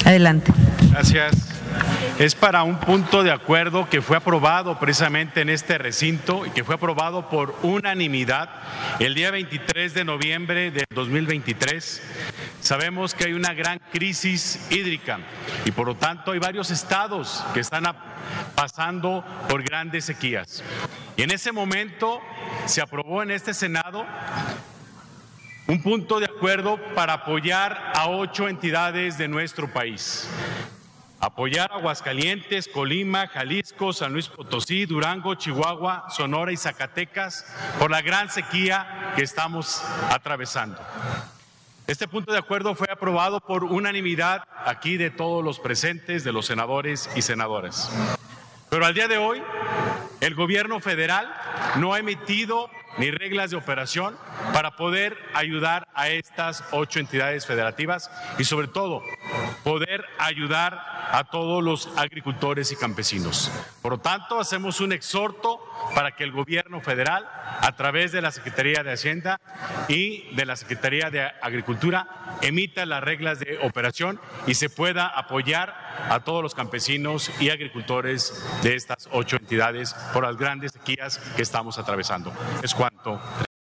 Adelante. Gracias. Es para un punto de acuerdo que fue aprobado precisamente en este recinto y que fue aprobado por unanimidad el día 23 de noviembre del 2023. Sabemos que hay una gran crisis hídrica y por lo tanto hay varios estados que están pasando por grandes sequías. Y en ese momento se aprobó en este Senado un punto de acuerdo para apoyar a 8 entidades de nuestro país. Apoyar a Aguascalientes, Colima, Jalisco, San Luis Potosí, Durango, Chihuahua, Sonora y Zacatecas por la gran sequía que estamos atravesando. Este punto de acuerdo fue aprobado por unanimidad aquí de todos los presentes, de los senadores y senadoras. Pero al día de hoy, el gobierno federal no ha emitido ni reglas de operación para poder ayudar a estas 8 entidades federativas y sobre todo poder ayudar a todos los agricultores y campesinos. Por lo tanto, hacemos un exhorto para que el gobierno federal, a través de la Secretaría de Hacienda y de la Secretaría de Agricultura, emita las reglas de operación y se pueda apoyar a todos los campesinos y agricultores de estas 8 entidades por las grandes sequías que estamos atravesando. Es cuanto.